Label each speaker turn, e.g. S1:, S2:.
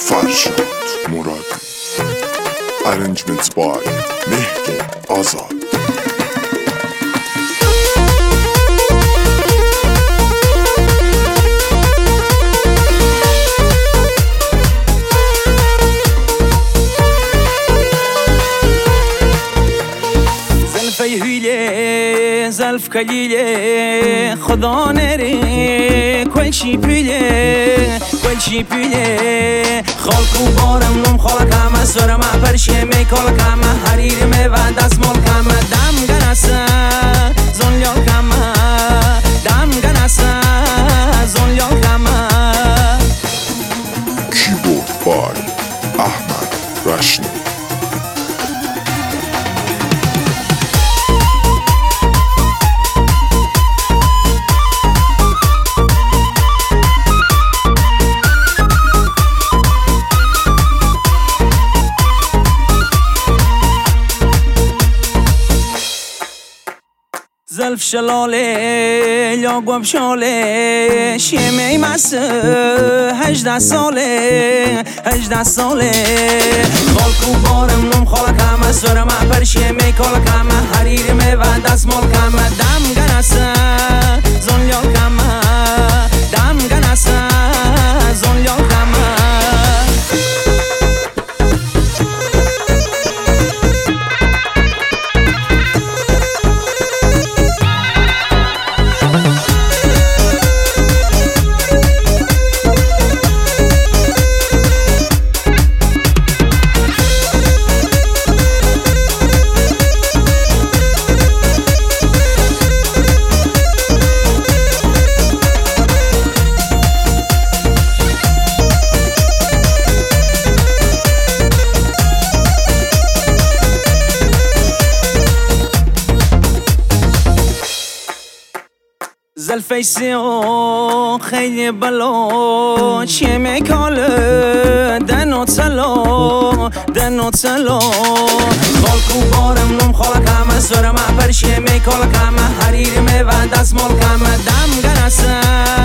S1: فرشاد مرادی. Arrangements by Mehdi Azad.
S2: زلف کلیله خدا نره کلچی پیله خالکو بارم نم خالکم سرم پرشه می کالکم حریر می و دست مالکم دم گنسه زنیال کم دم گنسه زنیال کم.
S1: Keyboard by Ahmed Rashni.
S2: زلف شلاله یا گوب شاله شیمه مسه 18 ساله خالکو بارم نم خالکم سرم پرشه می کالکم حریر می و دست مالکم دم گنسه زنیال کم دم گنسه زنیال کم. زلفی سیاه خیلی بلا چیه میکاله دنو تلا خالکو بارم نم خالکم سرم پرشه میکالکم حریر می و دست مالکم دم گنسه